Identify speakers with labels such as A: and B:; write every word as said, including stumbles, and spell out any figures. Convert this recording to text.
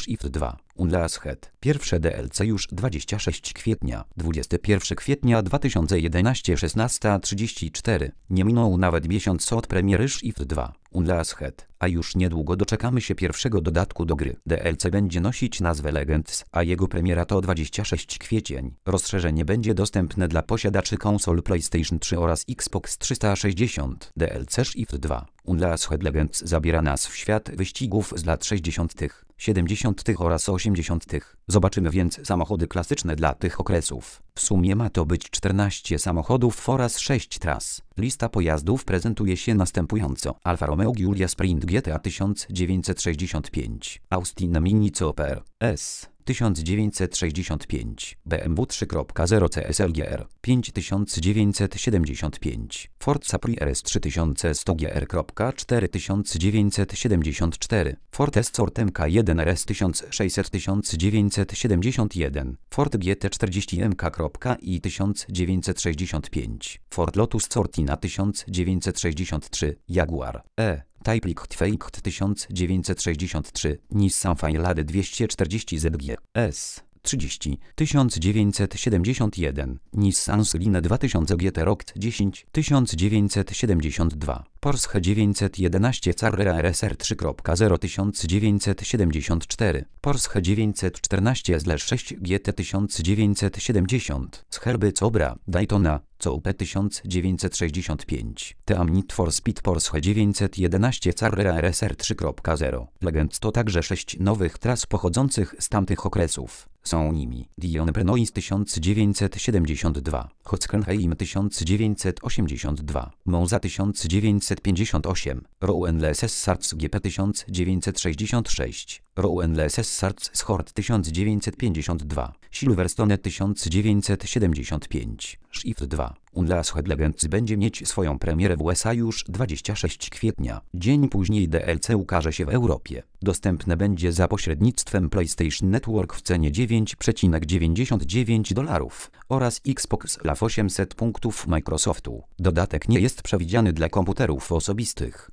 A: Shift dwa. Unleashed. Pierwsze D L C już dwudziestego szóstego kwietnia. dwudziestego pierwszego kwietnia dwa tysiące jedenastego, szesnasta trzydzieści cztery. Nie minął nawet miesiąc od premiery Shift dwa. Unleashed, a już niedługo doczekamy się pierwszego dodatku do gry. D L C będzie nosić nazwę Legends, a jego premiera to dwudziestego szóstego kwiecień. Rozszerzenie będzie dostępne dla posiadaczy konsol PlayStation trzy oraz Xbox trzysta sześćdziesiąt. D L C Shift dwa. Unleashed Legends zabiera nas w świat wyścigów z lat sześćdziesiątych, siedemdziesiątych oraz osiemdziesiątych. Zobaczymy więc samochody klasyczne dla tych okresów. W sumie ma to być czternaście samochodów oraz sześć tras. Lista pojazdów prezentuje się następująco. Alfa Romeo Giulia Sprint G T A tysiąc dziewięćset sześćdziesiąt pięć, Austin Mini Cooper S tysiąc dziewięćset sześćdziesiąt pięć, B M W trzy zero C S L G R pięć tysiąc dziewięćset siedemdziesiąt pięć, Ford Capri R S trzy tysiące sto G R cztery tysiące dziewięćset siedemdziesiąt cztery, Ford Escort M K jeden R S tysiąc sześćset tysiąc dziewięćset siedemdziesiąt jeden, Ford G T czterdzieści M K I tysiąc dziewięćset sześćdziesiąt pięć, Ford Lotus Cortina tysiąc dziewięćset sześćdziesiąt trzy, Jaguar E Type Lichtfeicht tysiąc dziewięćset sześćdziesiąt trzy, Nissan Fairlady dwieście czterdzieści Z G S trzydzieści tysiąc dziewięćset siedemdziesiąt jeden, Nissan Sylin dwa tysiące G T Rok dziesięć tysiąc dziewięćset siedemdziesiąt dwa, Porsche dziewięćset jedenaście Carrera R S R trzy zero tysiąc dziewięćset siedemdziesiąt cztery, Porsche dziewięćset czternaście sześć G T tysiąc dziewięćset siedemdziesiąt, Scherby Cobra Daytona C O P tysiąc dziewięćset sześćdziesiąt pięć, Team Need for Speed Porsche dziewięćset jedenaście Carrera R S R trzy zero. Legends to także sześć nowych tras pochodzących z tamtych okresów. Są nimi Dion Prenois tysiąc dziewięćset siedemdziesiąt dwa, Hockenheim tysiąc dziewięćset osiemdziesiąt dwa, Monza tysiąc dziewięćset pięćdziesiąt osiem, Rouen-les Sartz G P tysiąc dziewięćset sześćdziesiąt sześć, Rouen-les Sartz Schort tysiąc dziewięćset pięćdziesiąt dwa, Silverstone tysiąc dziewięćset siedemdziesiąt pięć. Shift dwa. Unleashed Legends będzie mieć swoją premierę w U S A już dwudziestego szóstego kwietnia. Dzień później D L C ukaże się w Europie. Dostępne będzie za pośrednictwem PlayStation Network w cenie dziewięć przecinek dziewięćdziesiąt dziewięć dolarów oraz Xbox Live osiemset punktów Microsoftu. Dodatek nie jest przewidziany dla komputerów osobistych.